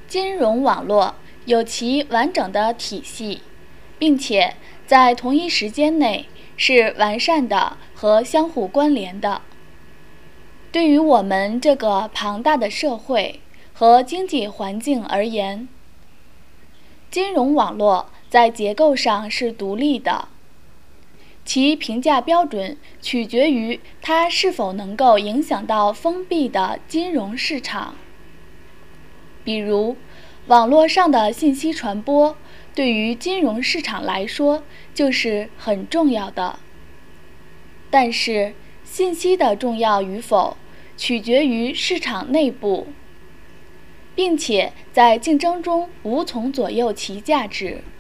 金融网络有其完整的体系，并且在同一时间内是完善的和相互关联的。对于我们这个庞大的社会和经济环境而言，金融网络在结构上是独立的，其评价标准取决于它是否能够影响到封闭的金融市场。比如，网络上的信息传播对于金融市场来说就是很重要的。但是，信息的重要与否取决于市场内部，并且在竞争中无从左右其价值。